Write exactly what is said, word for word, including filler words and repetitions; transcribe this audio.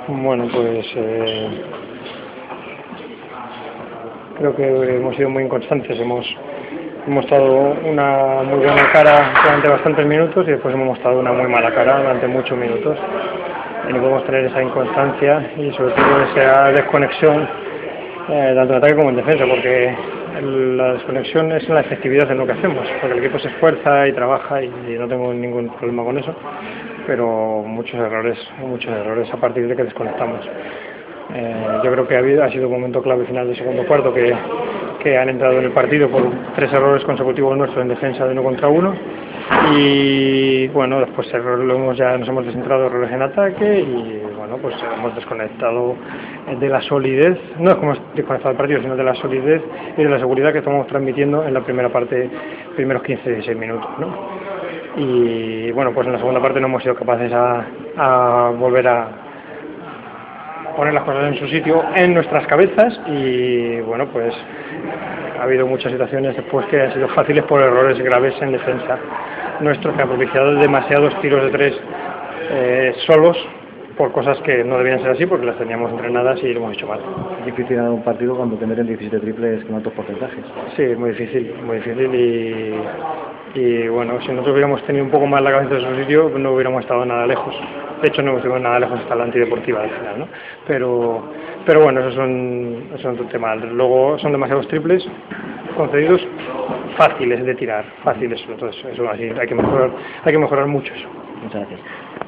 Bueno, pues eh, creo que hemos sido muy inconstantes, hemos, hemos dado una muy buena cara durante bastantes minutos y después hemos mostrado una muy mala cara durante muchos minutos. Y no podemos tener esa inconstancia y sobre todo esa desconexión eh, tanto en ataque como en defensa, porque el, la desconexión es la efectividad en lo que hacemos, porque el equipo se esfuerza y trabaja y, y no tengo ningún problema con eso, pero muchos errores, muchos errores a partir de que desconectamos. Eh, yo creo que ha, habido, ha sido un momento clave final del segundo cuarto que, que han entrado en el partido por tres errores consecutivos nuestros en defensa de uno contra uno y bueno, después lo hemos ya nos hemos descentrado errores en ataque y bueno, pues hemos desconectado de la solidez, no es como desconectado el partido, sino de la solidez y de la seguridad que estamos transmitiendo en la primera parte, primeros quince a dieciséis minutos, ¿no? Y bueno, pues en la segunda parte no hemos sido capaces a, a volver a poner las cosas en su sitio en nuestras cabezas y bueno, pues ha habido muchas situaciones después que han sido fáciles por errores graves en defensa nuestros que han propiciado demasiados tiros de tres eh, solos por cosas que no debían ser así porque las teníamos entrenadas y lo hemos hecho mal. Es difícil ganar un partido cuando te meten diecisiete triples con altos porcentajes. Sí, muy difícil, muy difícil y, y bueno, si nosotros hubiéramos tenido un poco más la cabeza en su sitio no hubiéramos estado nada lejos. De hecho no estuvimos nada lejos hasta la antideportiva al final, ¿no? Pero, pero bueno, eso es un, eso es un tema. Luego son demasiados triples concedidos fáciles de tirar, fáciles. Entonces eso así hay que mejorar, hay que mejorar mucho eso. Muchas gracias.